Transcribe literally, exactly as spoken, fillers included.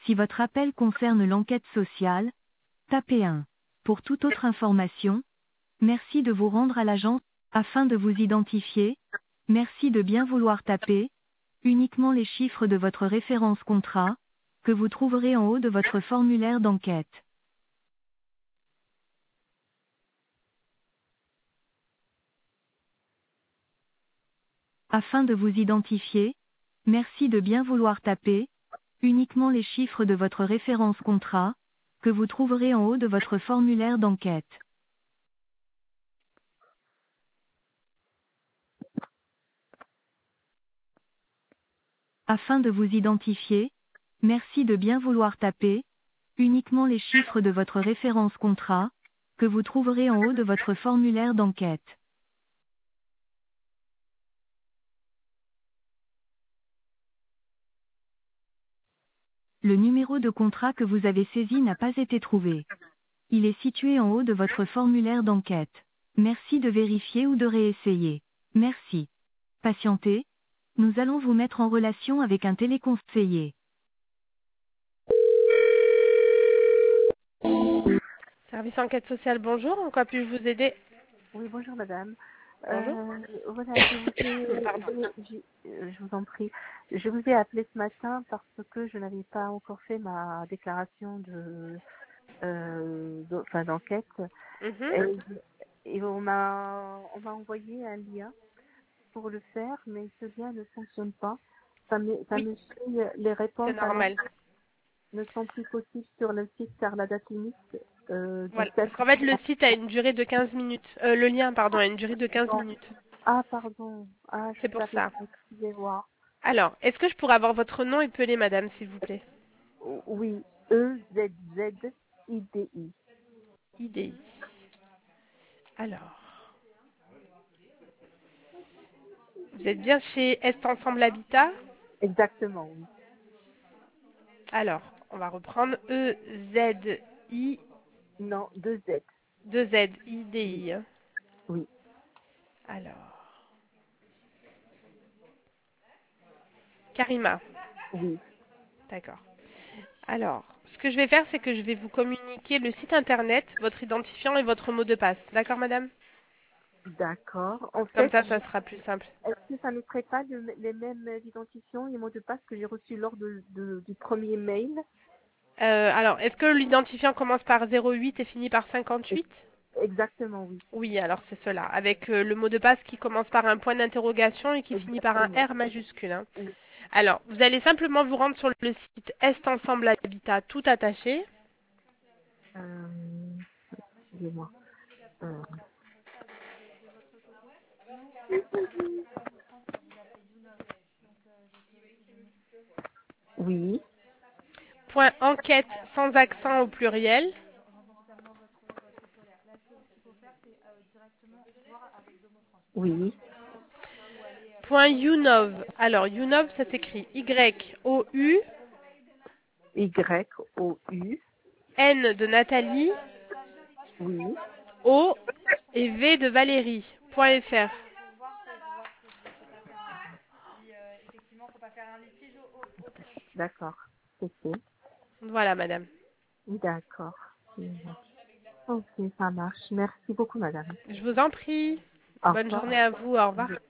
Si votre appel concerne l'enquête sociale, tapez un. Pour toute autre information, merci de vous rendre à l'agence afin de vous identifier. Merci de bien vouloir taper uniquement les chiffres de votre référence contrat que vous trouverez en haut de votre formulaire d'enquête. Afin de vous identifier, merci de bien vouloir taper uniquement les chiffres de votre référence contrat que vous trouverez en haut de votre formulaire d'enquête. Afin de vous identifier, merci de bien vouloir taper uniquement les chiffres de votre référence contrat que vous trouverez en haut de votre formulaire d'enquête. Le numéro de contrat que vous avez saisi n'a pas été trouvé. Il est situé en haut de votre formulaire d'enquête. Merci de vérifier ou de réessayer. Merci. Patientez. Nous allons vous mettre en relation avec un téléconseiller. Service enquête sociale, bonjour. En quoi puis-je vous aider? Oui, bonjour madame. Bonjour. Euh, voilà, je vous, ai, Pardon. je, je vous en prie. Je vous ai appelé ce matin parce que je n'avais pas encore fait ma déclaration de, euh, de- enfin, d'enquête. Mhm. Et, et on m'a on m'a envoyé un lien pour le faire, mais ce lien ne fonctionne pas. Ça me, ça Oui, me suit, les c'est réponses à l'enquête normal. ne sont plus possibles sur le site car la date limite euh, du Voilà. sept. Parce qu'en fait, le site a une durée de quinze minutes. Euh, le lien, pardon, a une durée de quinze minutes. Ah, pardon. Ah, C'est je pour savais ça. pas, excusez-moi. Alors, est-ce que je pourrais avoir votre nom épelé, madame, s'il vous plaît? Oui, E Z Z I D I. I D I. Alors, vous êtes bien chez Est Ensemble Habitat? Exactement, oui. Alors, on va reprendre E Z I Non, deux Z. deux Z I D Oui, I. oui, Alors, Karima. oui. D'accord. Alors, ce que je vais faire, c'est que je vais vous communiquer le site internet, votre identifiant et votre mot de passe. D'accord, madame? D'accord. En Comme fait, ça, ça sera plus simple. est-ce que ça ne serait pas le- les mêmes identifiants et mots de passe que j'ai reçus lors de, de- du premier mail? Euh, alors, est-ce que l'identifiant commence par zéro huit et finit par Ex- cinquante-huit? Exactement, oui. Oui, alors c'est cela, avec euh, le mot de passe qui commence par un point d'interrogation et qui finit par un Exactement. R majuscule, hein. Oui. Alors, vous allez simplement vous rendre sur le site Est Ensemble Habitat tout attaché. Euh, excusez-moi. Euh, oui, Point enquête sans accent au pluriel. oui. Point YouNov. Alors, YouNov, ça s'écrit Y O U Y O U. N de Nathalie, Oui. O et V de Valérie. Point .fr. D'accord. C'est fait. Voilà, madame. D'accord. Ok, ça marche. Merci beaucoup, madame. Je vous en prie. Au Bonne revoir. journée à vous. Au revoir.